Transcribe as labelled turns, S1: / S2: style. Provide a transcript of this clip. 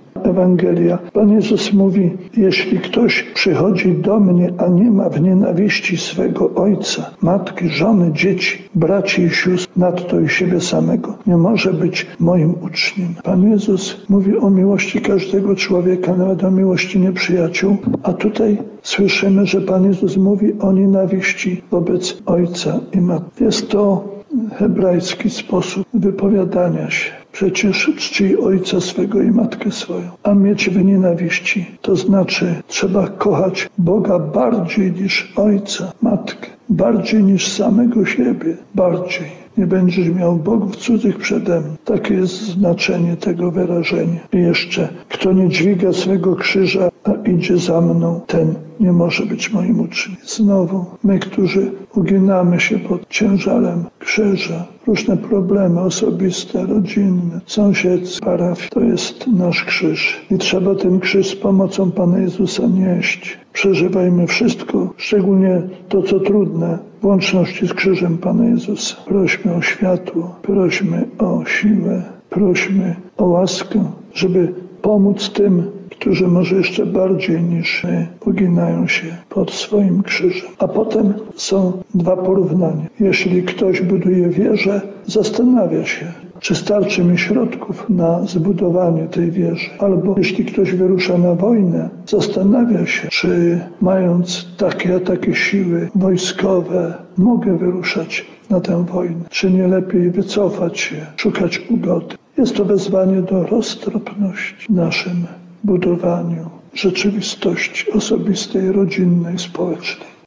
S1: Ewangelia. Pan Jezus mówi, jeśli ktoś przychodzi do mnie, a nie ma w nienawiści swego ojca, matki, żony, dzieci, braci i sióstr, nadto i siebie samego, nie może być moim uczniem. Pan Jezus mówi o miłości każdego człowieka, nawet o miłości nieprzyjaciół, a tutaj słyszymy, że Pan Jezus mówi o nienawiści wobec ojca i matki. Jest to hebrajski sposób wypowiadania się. Przecież czci ojca swego i matkę swoją, a mieć w nienawiści, to znaczy trzeba kochać Boga bardziej niż ojca, matkę, bardziej niż samego siebie, bardziej. Nie będziesz miał bogów cudzych przede mną. Takie jest znaczenie tego wyrażenia. I jeszcze, kto nie dźwiga swego krzyża, a idzie za mną, ten nie może być moim uczniem. Znowu, my, którzy uginamy się pod ciężarem krzyża, różne problemy osobiste, rodzinne, sąsiedzkie, parafii, to jest nasz krzyż. I trzeba ten krzyż z pomocą Pana Jezusa nieść. Przeżywajmy wszystko, szczególnie to, co trudne, w łączności z krzyżem Pana Jezusa. Prośmy o światło, prośmy o siłę, prośmy o łaskę, żeby pomóc tym, którzy może jeszcze bardziej niż my uginają się pod swoim krzyżem. A potem są dwa porównania. Jeśli ktoś buduje wieżę, zastanawia się, czy starczy mi środków na zbudowanie tej wieży. Albo jeśli ktoś wyrusza na wojnę, zastanawia się, czy mając takie a takie siły wojskowe, mogę wyruszać na tę wojnę. Czy nie lepiej wycofać się, szukać ugody. Jest to wezwanie do roztropności w naszym budowaniu rzeczywistości osobistej, rodzinnej, społecznej.